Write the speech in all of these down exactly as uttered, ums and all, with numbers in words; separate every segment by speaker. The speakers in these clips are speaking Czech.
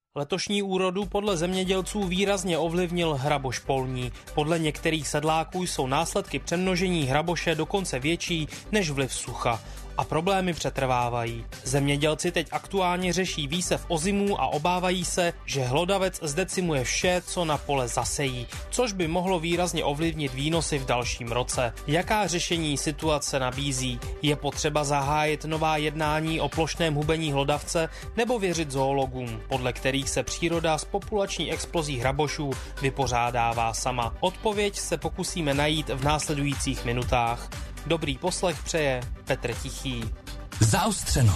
Speaker 1: Letošní úrodu podle zemědělců výrazně ovlivnil hraboš polní. Podle některých sedláků jsou následky přemnožení hraboše dokonce větší než vliv sucha. A problémy přetrvávají. Zemědělci teď aktuálně řeší výsev ozimů a obávají se, že hlodavec zdecimuje vše, co na pole zasejí, což by mohlo výrazně ovlivnit výnosy v dalším roce. Jaká řešení situace nabízí? Je potřeba zahájit nová jednání o plošném hubení hlodavce nebo věřit zoologům, podle kterých se příroda s populační explozí hrabošů vypořádává sama? Odpověď se pokusíme najít v následujících minutách. Dobrý poslech přeje Petr Tichý.
Speaker 2: Zaostřeno.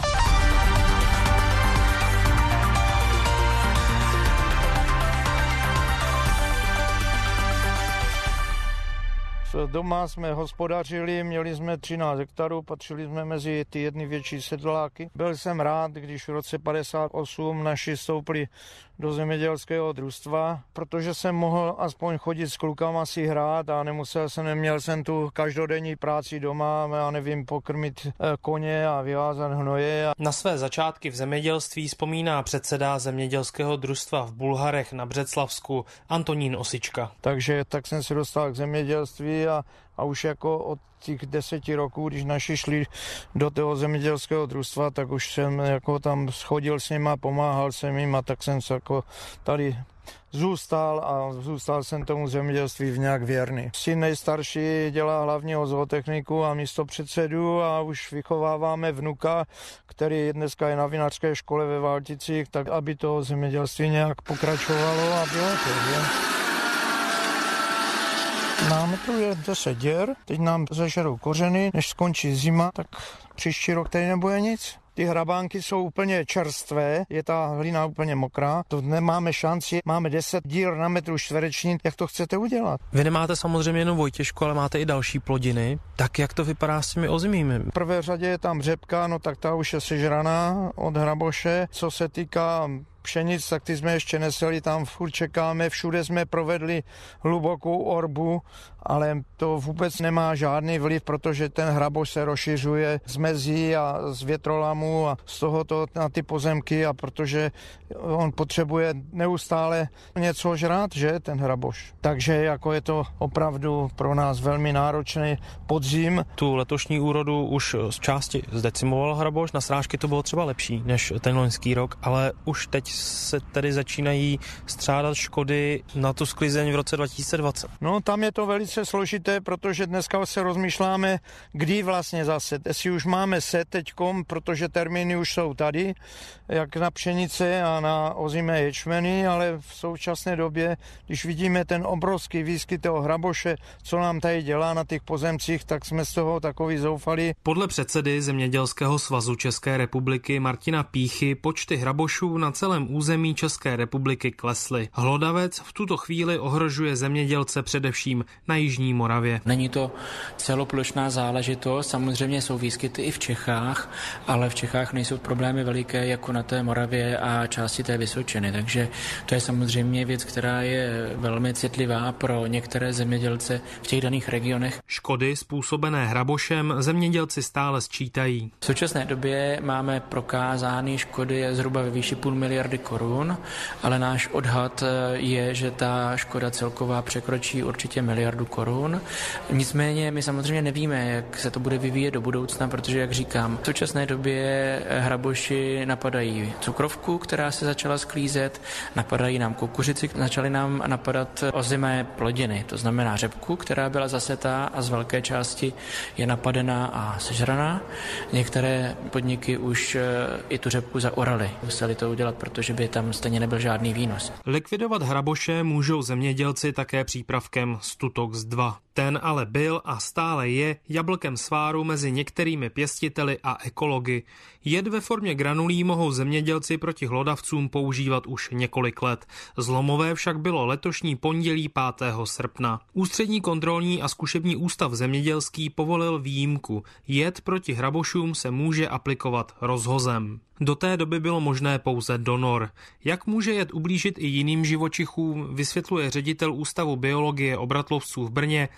Speaker 3: Doma jsme hospodařili, měli jsme třináct hektarů, patřili jsme mezi ty jedny větší sedláky. Byl jsem rád, když v roce padesát osm naši vstoupili do zemědělského družstva, protože jsem mohl aspoň chodit s klukama si hrát a nemusel jsem, neměl jsem tu každodenní práci doma, já nevím, pokrmit koně a vyvázat hnoje.
Speaker 1: Na své začátky v zemědělství vzpomíná předseda zemědělského družstva v Bulharech na Břeclavsku Antonín Osička.
Speaker 3: Takže tak jsem se dostal k zemědělství a, a už jako od těch deseti roků, když naši šli do toho zemědělského družstva, tak už jsem jako tam schodil s nima, pomáhal jsem jim a tak jsem se jako tady zůstal a zůstal jsem tomu zemědělství v nějak věrný. Syn nejstarší dělá hlavního zootechniku a místopředsedu a už vychováváme vnuka, který dneska je na vinařské škole ve Valticích, tak aby to zemědělství nějak pokračovalo a bylo to, že? Máme tu je deset děr, teď nám zežerou kořeny, než skončí zima, tak příští rok tady nebude nic. Ty hrabánky jsou úplně čerstvé, je ta hlina úplně mokrá, to nemáme šanci, máme deset dír na metru čtvereční, jak to chcete udělat?
Speaker 1: Vy nemáte samozřejmě jenom Vojtěšku, ale máte i další plodiny, tak jak to vypadá s těmi ozimými?
Speaker 3: V prvé řadě je tam řepka, no tak ta už je sežraná od hraboše, co se týká pšenic, tak ty jsme ještě neseli, tam furt čekáme, všude jsme provedli hlubokou orbu, ale to vůbec nemá žádný vliv, protože ten hraboš se rozšiřuje z mezí a z větrolamu a z tohoto na ty pozemky a protože on potřebuje neustále něco žrát, že, ten hraboš. Takže jako je to opravdu pro nás velmi náročný podzim.
Speaker 1: Tu letošní úrodu už z části zdecimoval hraboš, na srážky to bylo třeba lepší než ten loňský rok, ale už teď se tedy začínají střádat škody na tu sklizeň v roce dva tisíce dvacet.
Speaker 3: No tam je to velice složité, protože dneska se rozmýšláme, kdy vlastně zase. Jestli už máme set teďkom, protože termíny už jsou tady, jak na pšenice a na ozimé ječmeny, ale v současné době, když vidíme ten obrovský výskyt toho hraboše, co nám tady dělá na těch pozemcích, tak jsme z toho takový zoufali.
Speaker 1: Podle předsedy Zemědělského svazu České republiky Martina Píchy počty hrabošů na celém území České republiky klesly. Hlodavec v tuto chvíli ohrožuje zemědělce především na jižní Moravě.
Speaker 4: Není to celoplošná záležitost, samozřejmě jsou výskyty i v Čechách, ale v Čechách nejsou problémy veliké jako na té Moravě a části té Vysočiny, takže to je samozřejmě věc, která je velmi citlivá pro některé zemědělce v těch daných regionech.
Speaker 1: Škody způsobené hrabošem zemědělci stále sčítají.
Speaker 4: V současné době máme prokázány škody zhruba ve výši půl miliardy korun, ale náš odhad je, že ta škoda celková překročí určitě miliardu korun. Nicméně my samozřejmě nevíme, jak se to bude vyvíjet do budoucna, protože, jak říkám, v současné době hraboši napadají cukrovku, která se začala sklízet, napadají nám kukuřici, začaly nám napadat ozimé plodiny, to znamená řepku, která byla zasetá a z velké části je napadená a sežraná. Některé podniky už i tu řepku zaoraly. Museli to udělat, protože by tam stejně nebyl žádný výnos.
Speaker 1: Likvidovat hraboše můžou zemědělci také přípravkem Stutox dva. Ten ale byl a stále je jablkem sváru mezi některými pěstiteli a ekology. Jed ve formě granulí mohou zemědělci proti hlodavcům používat už několik let. Zlomové však bylo letošní pondělí pátého srpna. Ústřední kontrolní a zkušební ústav zemědělský povolil výjimku. Jed proti hrabošům se může aplikovat rozhozem. Do té doby bylo možné pouze donor. Jak může jed ublížit i jiným živočichům, vysvětluje ředitel Ústavu biologie obratlovců v Brně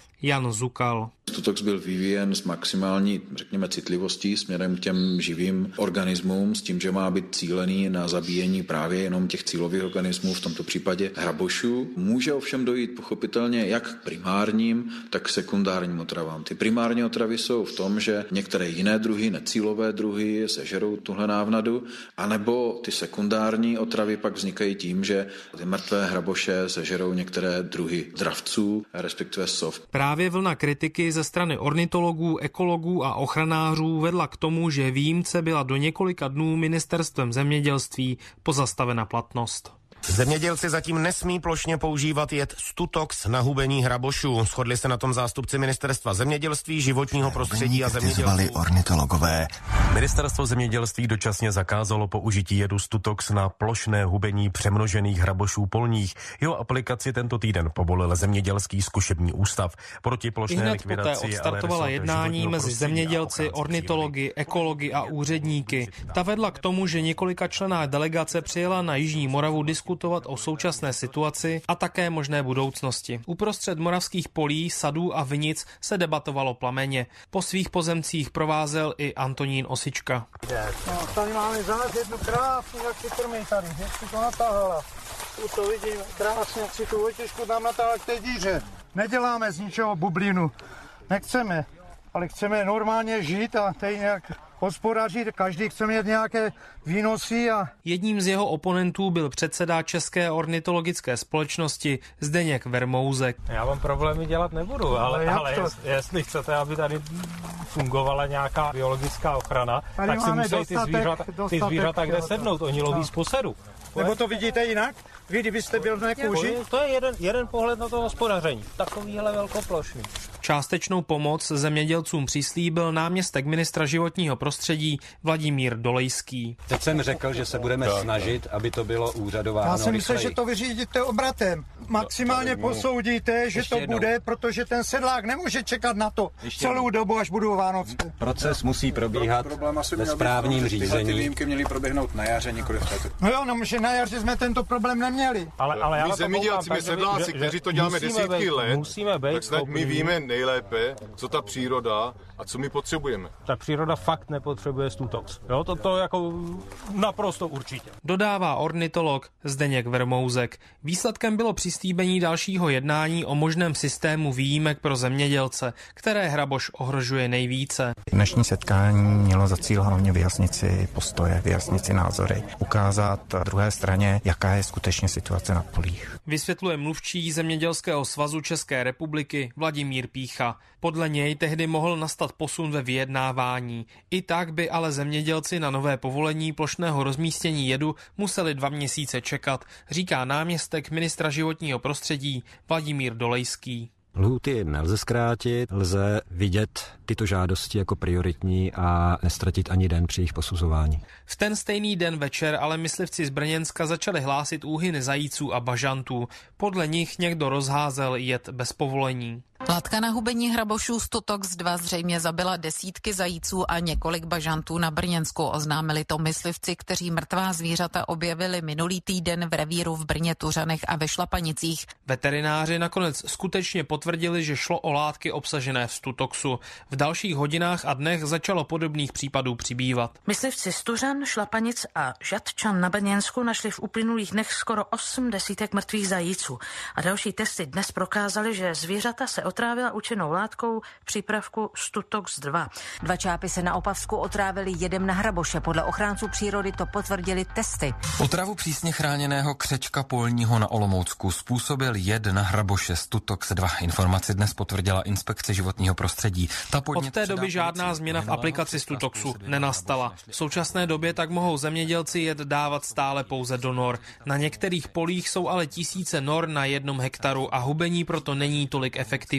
Speaker 1: Jan Zukal.
Speaker 2: Stutox byl vyvíjen s maximální, řekněme, citlivostí směrem k těm živým organismům, s tím, že má být cílený na zabíjení právě jenom těch cílových organismů, v tomto případě hrabošů. Může ovšem dojít pochopitelně jak k primárním, tak k sekundárním otravám. Ty primární otravy jsou v tom, že některé jiné druhy, necílové druhy, sežerou tuhle návnadu, anebo ty sekundární otravy pak vznikají tím, že ty mrtvé hraboše sežerou některé druhy dravců, respektive sov.
Speaker 1: Právě vlna kritiky ze strany ornitologů, ekologů a ochranářů vedla k tomu, že výjimce byla do několika dnů ministerstvem zemědělství pozastavena platnost.
Speaker 5: Zemědělci zatím nesmí plošně používat jed Stutox na hubení hrabošů. Shodli se na tom zástupci ministerstva zemědělství, životního prostředí a zemědělství.
Speaker 6: Ornitologové.
Speaker 7: Ministerstvo zemědělství dočasně zakázalo použití jedu Stutox na plošné hubení přemnožených hrabošů polních. Jeho aplikaci tento týden povolil Zemědělský zkušební ústav. Proti plošné likvidaci
Speaker 1: poté odstartovala jednání mezi zemědělci, ornitology, ekology a úředníky. Ta vedla k tomu, že několikačlenná delegace přijela na Jižní Moravu diskutovat o současné situaci a také možné budoucnosti. Uprostřed moravských polí, sadů a vinic se debatovalo plamenně. Po svých pozemcích provázel i Antonín Osička.
Speaker 3: No, tady máme zase jednu krásnou, jak si krmí tady, jak si to natáhala. Tu to vidím krásně, jak si tu otěžku tam natáhala k té díře. Neděláme z ničeho bublinu, nechceme, ale chceme normálně žít a tady nějak hospodařit, každý chce mít nějaké výnosy. A...
Speaker 1: Jedním z jeho oponentů byl předseda České ornitologické společnosti Zdeněk Vermouzek.
Speaker 8: Já vám problémy dělat nebudu, ale, ale, ale jest, jestli chcete, aby tady fungovala nějaká biologická ochrana, tady tak si musí dostatek, ty zvířata, ty zvířata kde sednout, oni loví z posedu.
Speaker 3: Nebo to vidíte jinak? Vy, kdybyste byl na kůži?
Speaker 8: To je jeden, jeden pohled na to hospodaření. Takovýhle velkoplošný.
Speaker 1: Částečnou pomoc zemědělcům přislíbil náměstek ministra životního prostředí Vladimír Dolejský.
Speaker 9: Teď jsem řekl, že se budeme snažit, aby to bylo úřadováno.
Speaker 3: Já jsem myslel, že to vyřídíte obratem. Maximálně posoudíte, že to bude, protože ten sedlák nemůže čekat na to celou dobu, až budou Vánoce.
Speaker 9: Proces musí probíhat ve správním řízení.
Speaker 10: Ty výjimky měly proběhnout na jaře, nikoli v této.
Speaker 3: No jo, no, že na jaře jsme tento problém neměli.
Speaker 8: Ale, ale
Speaker 10: my zemědělci, my sedláci, kteří to děláme desítky být, let, tak snad my víme nejlépe, co ta příroda a co my potřebujeme.
Speaker 8: Ta příroda fakt nepotřebuje Stutox. Jo, to, to jako naprosto určitě.
Speaker 1: Dodává ornitolog Zdeněk Vermouzek. Výsledkem bylo přislíbení dalšího jednání o možném systému výjimek pro zemědělce, které hraboš ohrožuje nejvíce.
Speaker 6: Dnešní setkání mělo za cíl hlavně vyjasnit si postoje, vyjasnit si názory, ukázat druhé straně, jaká je skutečně situace na polích.
Speaker 1: Vysvětluje mluvčí Zemědělského svazu České republiky Vladimír Pícha. Podle něj tehdy mohl nastat posun ve vyjednávání. I tak by ale zemědělci na nové povolení plošného rozmístění jedu museli dva měsíce čekat, říká náměstek ministra životního prostředí Vladimír Dolejský.
Speaker 11: Lhůty nelze zkrátit, lze vidět tyto žádosti jako prioritní a nestratit ani den při jejich posuzování.
Speaker 1: V ten stejný den večer ale myslivci z Brněnska začali hlásit úhyny zajíců a bažantů. Podle nich někdo rozházel jed bez povolení.
Speaker 12: Látka na hubení hrabošů Stutox dva zřejmě zabila desítky zajíců a několik bažantů na Brněnsku. Oznámili to myslivci, kteří mrtvá zvířata objevili minulý týden v revíru v Brně, Tuřanech a ve Šlapanicích.
Speaker 1: Veterináři nakonec skutečně potvrdili, že šlo o látky obsažené v Stutoxu. V dalších hodinách a dnech začalo podobných případů přibývat.
Speaker 13: Myslivci z Tuřan, Šlapanic a Žatčan na Brněnsku našli v uplynulých dnech skoro osm desítek mrtvých zajíců. A další testy dnes prokázaly, že zvířata se otrávila účinnou látkou přípravku Stutox dva.
Speaker 14: Dva čápy se na Opavsku otrávili jedem na hraboše. Podle ochránců přírody to potvrdili testy.
Speaker 15: Otravu přísně chráněného křečka polního na Olomoucku způsobil jed na hraboše Stutox dva. Informaci dnes potvrdila Inspekce životního prostředí. Ta
Speaker 1: Od té doby žádná změna v aplikaci Stutoxu nenastala. V současné době tak mohou zemědělci jed dávat stále pouze do nor. Na některých polích jsou ale tisíce nor na jednom hektaru a hubení proto není tolik efektivní.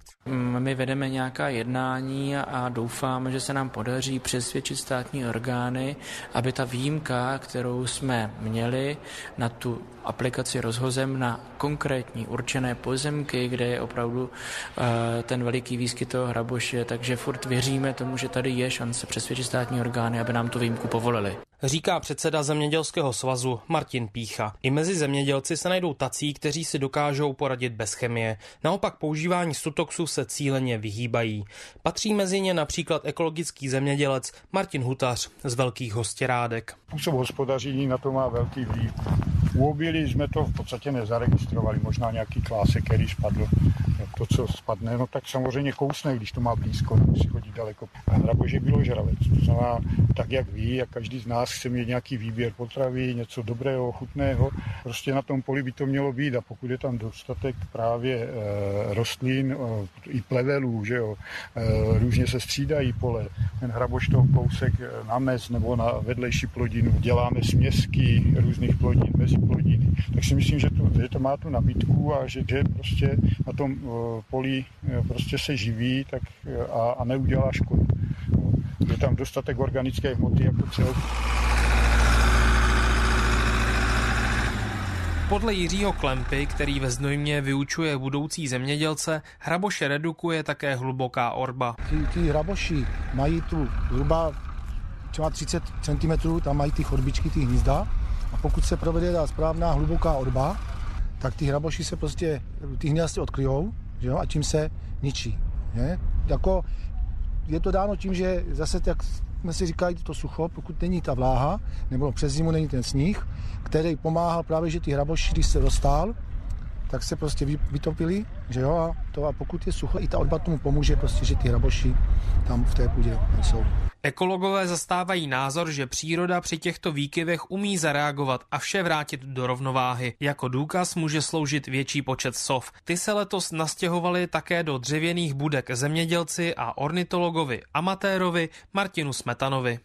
Speaker 4: My vedeme nějaká jednání a doufáme, že se nám podaří přesvědčit státní orgány, aby ta výjimka, kterou jsme měli na tu aplikaci rozhozem na konkrétní určené pozemky, kde je opravdu uh, ten veliký výskyt toho hraboše, takže furt věříme tomu, že tady je šance přesvědčit státní orgány, aby nám tu výjimku povolili.
Speaker 1: říká předseda Zemědělského svazu Martin Pícha. I mezi zemědělci se najdou tací, kteří si dokážou poradit bez chemie. Naopak používání Stutoxu se cíleně vyhýbají. Patří mezi ně například ekologický zemědělec Martin Hutař z Velkých Hostěrádek.
Speaker 16: Způsob hospodaření na to má velký vliv. U obilí jsme to v podstatě nezaregistrovali, možná nějaký klásek, který spadl. To, co spadne, no tak samozřejmě kousne, když to má blízko, musí chodit daleko. Hraboš je bíložravec, to znamená, tak jak ví, jak každý z nás chce mít nějaký výběr potravy, něco dobrého, chutného, prostě na tom poli by to mělo být a pokud je tam dostatek právě e, rostlin, e, i plevelů, že jo, e, různě se střídají pole, ten hraboš toho kousek na mez nebo na vedlejší plodinu, děláme směsky různých plodin, mezi plodiny, tak si myslím, že to, že to má tu nabídku a že, že prostě na tom poli prostě se živí tak a, a neudělá škodu. Je tam dostatek organické hmoty jako celek.
Speaker 1: Podle Jiřího Klempy, který ve Znojmě vyučuje budoucí zemědělce, hraboše redukuje také hluboká orba.
Speaker 17: Ty, ty hraboši mají tu zhruba třeba třicet centimetrů, tam mají ty chodbičky, ty hnízda a pokud se provede ta správná hluboká orba, tak ty hraboši se prostě, ty hnízda odkryjou, že jo, a tím se ničí. Je? Jako je to dáno tím, že zase, jak jsme si říkali, to sucho, pokud není ta vláha, nebo přes zimu není ten sníh, který pomáhal právě, že ty hraboši, když se dostal, tak se prostě vytopili, že jo, a, to, a pokud je sucho, i ta orba tomu pomůže, prostě, že ty hraboši tam v té půdě jsou.
Speaker 1: Ekologové zastávají názor, že příroda při těchto výkyvech umí zareagovat a vše vrátit do rovnováhy. Jako důkaz může sloužit větší počet sov. Ty se letos nastěhovali také do dřevěných budek zemědělci a ornitologovi amatérovi Martinu Smetanovi.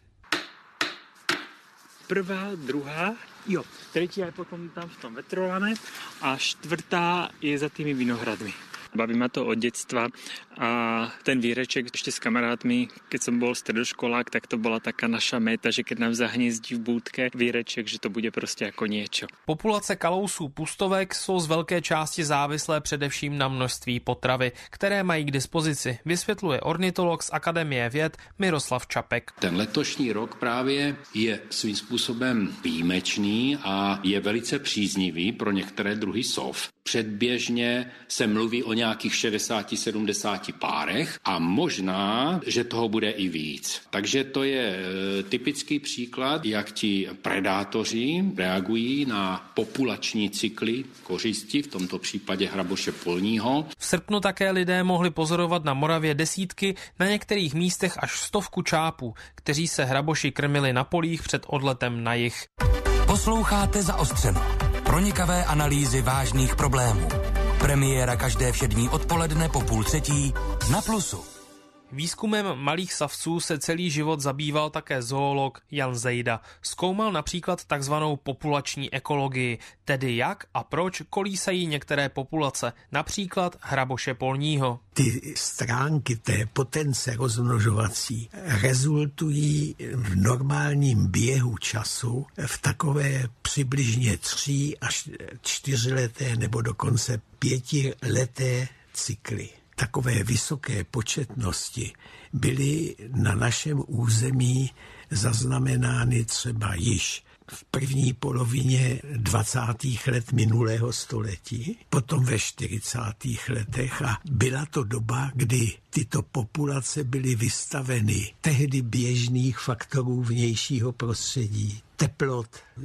Speaker 18: Prvá, druhá, jo, třetí je potom tam v tom vetrolane a čtvrtá je za tými vinohradmi. Baví ma to od detstva a ten výreček ešte s kamarátmi, keď som bol stredoškolák, tak to bola taká naša meta, že keď nám zahniezdí v búdke výreček, že to bude prostě jako niečo.
Speaker 1: Populace kalousů pustovek jsou z velké části závislé především na množství potravy, které mají k dispozici, vysvětluje ornitolog z Akademie věd Miroslav Čapek.
Speaker 19: Ten letošní rok právě je svým způsobem výjimečný a je velice příznivý pro některé druhy sov. Předběžně se mluví o nějakých šedesáti sedmdesáti párech a možná, že toho bude i víc. Takže to je typický příklad, jak ti predátoři reagují na populační cykly kořisti, v tomto případě hraboše polního.
Speaker 1: V srpnu také lidé mohli pozorovat na Moravě desítky, na některých místech až stovku čápů, kteří se hraboši krmili na polích před odletem na jih.
Speaker 20: Posloucháte Zaostřeno. Pronikavé analýzy vážných problémů. Premiéra každé všední odpoledne po půl třetí na Plusu.
Speaker 1: Výzkumem malých savců se celý život zabýval také zoolog Jan Zejda. Zkoumal například takzvanou populační ekologii, tedy jak a proč kolísají některé populace, například hraboše polního.
Speaker 21: Ty stránky té potence rozmnožovací rezultují v normálním běhu času v takové přibližně tří až čtyřleté nebo dokonce pětileté cykly. Takové vysoké početnosti byly na našem území zaznamenány třeba již v první polovině dvacátých let minulého století, potom ve čtyřicátých letech a byla to doba, kdy tyto populace byly vystaveny tehdy běžných faktorů vnějšího prostředí, teplot,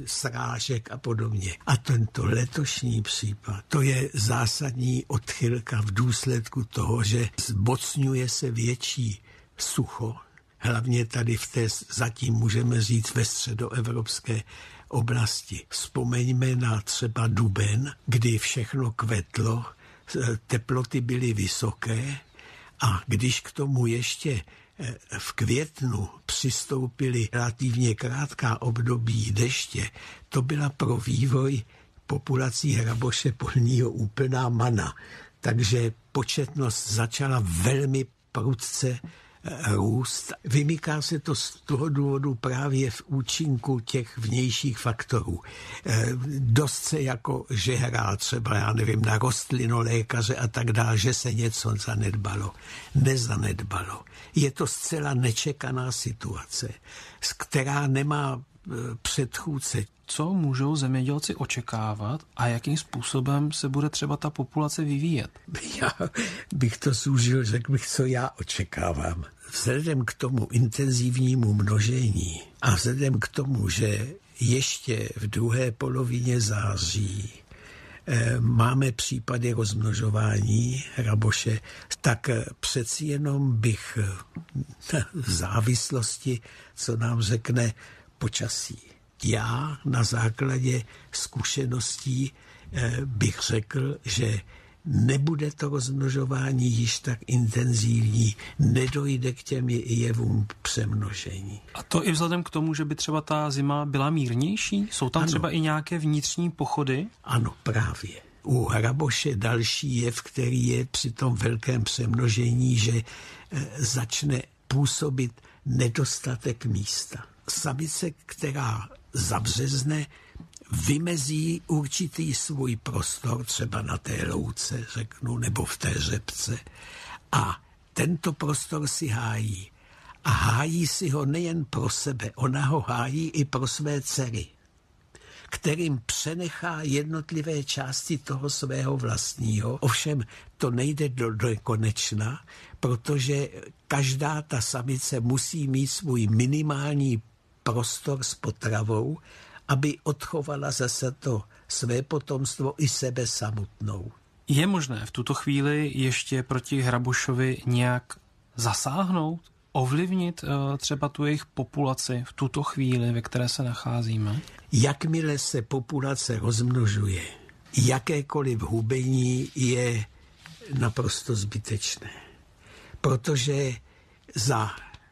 Speaker 21: srážek a podobně. A tento letošní případ, to je zásadní odchylka v důsledku toho, že zmocňuje se větší sucho, hlavně tady v té, zatím můžeme říct, ve středoevropské oblasti. Vzpomeňme na třeba duben, kdy všechno kvetlo, teploty byly vysoké a když k tomu ještě v květnu přistoupily relativně krátká období deště, to byla pro vývoj populací hraboše polního úplná mana. Takže početnost začala velmi prudce růst. Vymyká se to z toho důvodu právě v účinku těch vnějších faktorů. Dost se jako žehrá třeba, já nevím, na rostlinolékaře a tak dále, že se něco zanedbalo. Nezanedbalo. Je to zcela nečekaná situace, která nemá předchůdce.
Speaker 4: Co můžou zemědělci očekávat a jakým způsobem se bude třeba ta populace vyvíjet?
Speaker 21: Já bych to zúžil, řekl bych, co já očekávám. Vzhledem k tomu intenzivnímu množení a vzhledem k tomu, že ještě v druhé polovině září máme případy rozmnožování hraboše, tak přeci jenom bych v závislosti, co nám řekne počasí. Já na základě zkušeností bych řekl, že nebude to rozmnožování již tak intenzivní, nedojde k těm jevům přemnožení.
Speaker 4: A to i vzhledem k tomu, že by třeba ta zima byla mírnější? Jsou tam ano. třeba i nějaké vnitřní pochody?
Speaker 21: Ano, právě. U hraboše další jev, který je při tom velkém přemnožení, že začne působit nedostatek místa. Samice, která zabřezne, vymezí určitý svůj prostor, třeba na té louce, řeknu, nebo v té řepce. A tento prostor si hájí. A hájí si ho nejen pro sebe, ona ho hájí i pro své dcery, kterým přenechá jednotlivé části toho svého vlastního. Ovšem to nejde do, do konečna, protože každá ta samice musí mít svůj minimální prostor s potravou, aby odchovala zase to své potomstvo i sebe samotnou.
Speaker 4: Je možné v tuto chvíli ještě proti hrabošovi nějak zasáhnout, ovlivnit uh, třeba tu jejich populaci v tuto chvíli, ve které se nacházíme?
Speaker 21: Jakmile se populace rozmnožuje, jakékoliv hubení je naprosto zbytečné. Protože za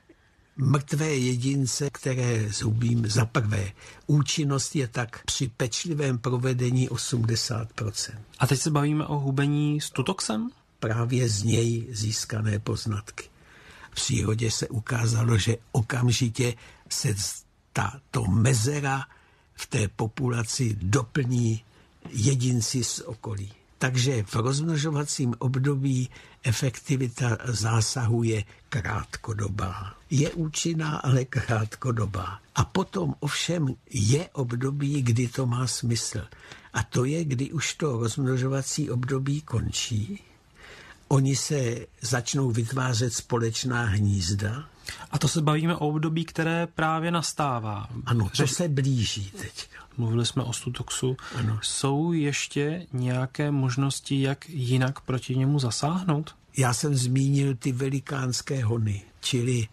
Speaker 21: mrtvé jedince, které zhubím, za prvé, účinnost je tak při pečlivém provedení osmdesát procent.
Speaker 4: A teď se bavíme o hubení s tutoxem?
Speaker 21: Právě z něj získané poznatky. V přírodě se ukázalo, že okamžitě se tato mezera v té populaci doplní jedinci z okolí. Takže v rozmnožovacím období efektivita zásahu je krátkodobá. Je účinná, ale krátkodobá. A potom ovšem je období, kdy to má smysl. A to je, kdy už to rozmnožovací období končí. Oni se začnou vytvářet společná hnízda.
Speaker 4: A to se bavíme o období, které právě nastává.
Speaker 21: Ano, to se blíží teď.
Speaker 4: Mluvili jsme o stutoxu. Ano. Jsou ještě nějaké možnosti, jak jinak proti němu zasáhnout?
Speaker 21: Já jsem zmínil ty velikánské hony, čili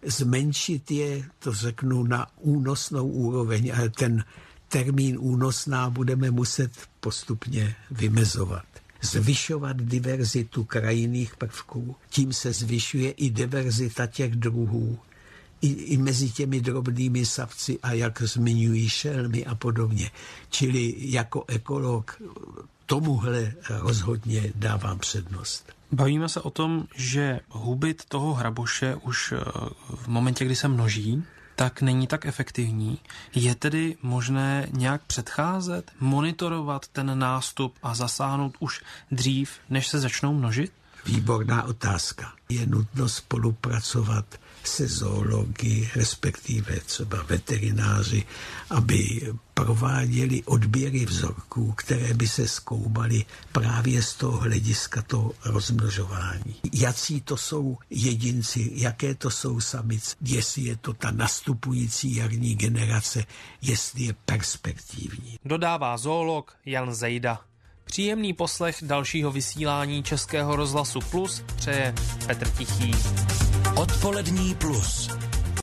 Speaker 21: zmenšit je, to řeknu, na únosnou úroveň, ale ten termín únosná budeme muset postupně vymezovat. Zvyšovat diverzitu krajinných prvků, tím se zvyšuje i diverzita těch druhů, i, i mezi těmi drobnými savci a jak zmiňují šelmy a podobně. Čili jako ekolog tomuhle rozhodně dávám přednost.
Speaker 4: Bavíme se o tom, že hubit toho hraboše už v momentě, kdy se množí, tak není tak efektivní. Je tedy možné nějak předcházet, monitorovat ten nástup a zasáhnout už dřív, než se začnou množit?
Speaker 21: Výborná otázka. Je nutno spolupracovat se zoology, respektive třeba veterináři, aby prováděli odběry vzorků, které by se zkoumaly právě z toho hlediska toho rozmnožování. Jací to jsou jedinci, jaké to jsou samice, jestli je to ta nastupující jarní generace, jestli je perspektivní.
Speaker 1: Dodává zoolog Jan Zejda. Příjemný poslech dalšího vysílání Českého rozhlasu Plus přeje Petr Tichý.
Speaker 20: Odpolední plus.